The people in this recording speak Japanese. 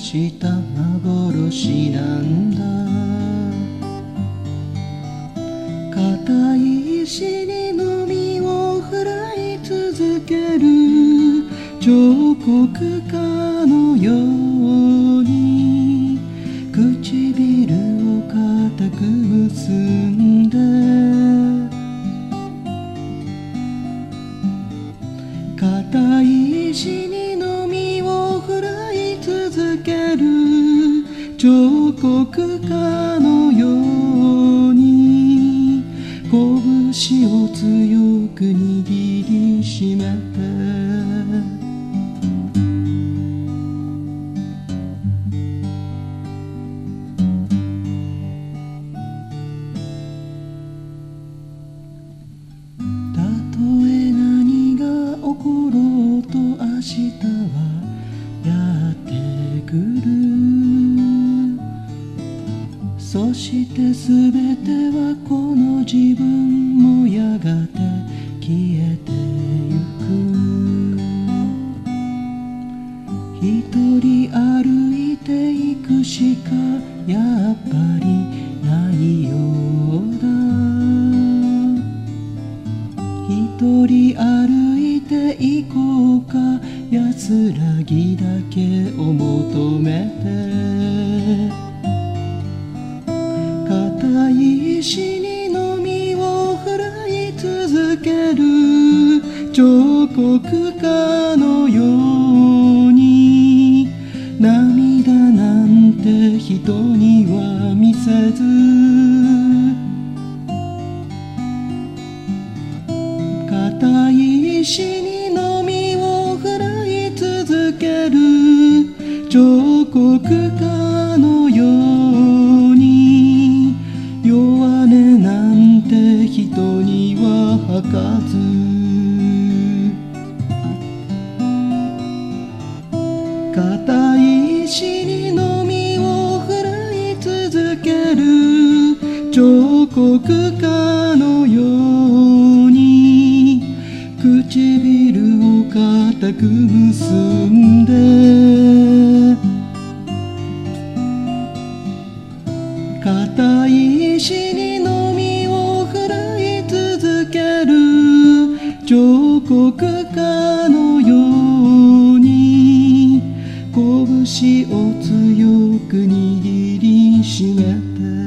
した幻なんだ。硬い石にのみを振らい続ける彫刻家のように唇を固く結んで、硬い石にのみを振らい続ける彫刻家のように拳を強く握りしめて、たとえ何が起ころうと明日はやってくる。そしてすべてはこの自分もやがて消えてゆく。一人歩いていくしかやっぱりないようだ。一人歩いて行こうか、安らぎだけを求めて。硬い石にのみを振らい続ける彫刻家のように、涙なんて人には見せず、硬い石にのみを振らい続ける彫刻家のように、弱音なんて人には吐かず、硬い石にのみを振らい続ける彫刻家のように唇を固く結んで、硬い石にのみを振らい続ける彫刻家のように拳を強く握りしめて。